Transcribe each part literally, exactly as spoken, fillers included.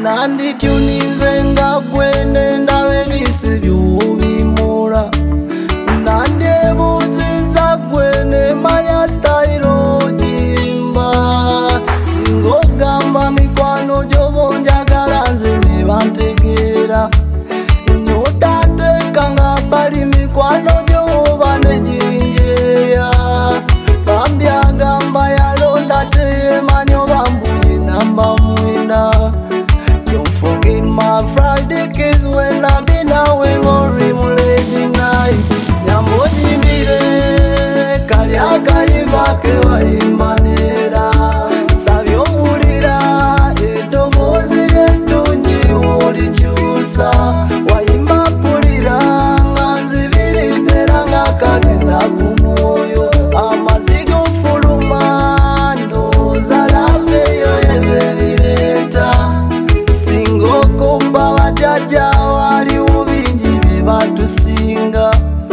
Nandi tuninze nga gwene ndawe bisi byubimula Nandi buziza gwene manya style jimba Singo gamba mikwano jobo njagala nze ne bantegera Notate kanga bali mikwano jobo banejinjeya Bambya gamba yalonda teye manyo bambuye namba mwenda Don't forget my Friday kiss when I be now we go rim lady night Nyambo jimbire kalya kayimake wa imbanera Savyo ulira edogozi letunji ulichusa Waimba pulira nganzi viritera nga kagenda kumoyo Amazigo fuluma ndoza lave yo ebevireta Singo komba wajaja wali ubinji bebatusinga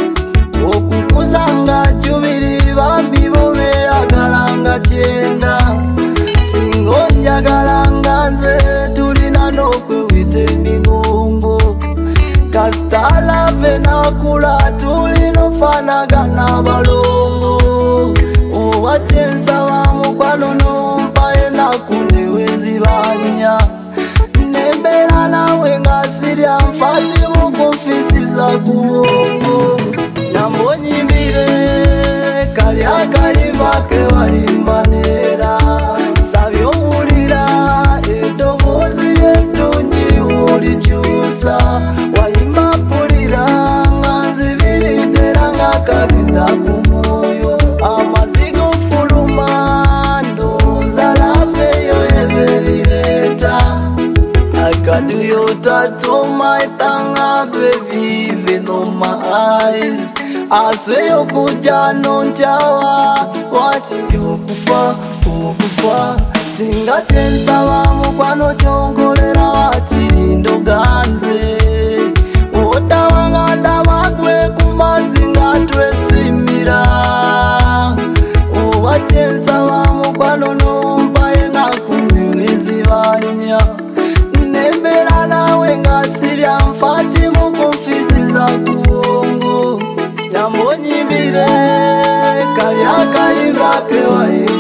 Okukuzanga chubiri bambi bobe agalanga chenda Singo njagalanga nze tulina nokwewita emigongo Kasitala venakula tulino fanagana balongo Owatenza wa mukwano nompaye nakunewezi banya Nembera nawe nga sirya mfati mukufisi za kuongo Nyambo nyimbire kalya kayimake wa imbanera Savyo ulira edogozi letunji ulichusa Waimba pulira nganzi viritera nga kagenda kumoyo Amazigo fuluma ndoza lave yo ebevireta I got do your tattoo my tongue baby even on my eyes I swear you kuja nonchawa watching you kufa kufa Singa tensa wa mukwano chongolera wachirindo ganze Ota wanganda wagwe kumazinga tweswimira Owa tensa wa mukwano nompaye nakunewezi banya Nembera nawe nga sirya mfati mukufisi za kuongo Nyambo nyimbire kalya kayimake wa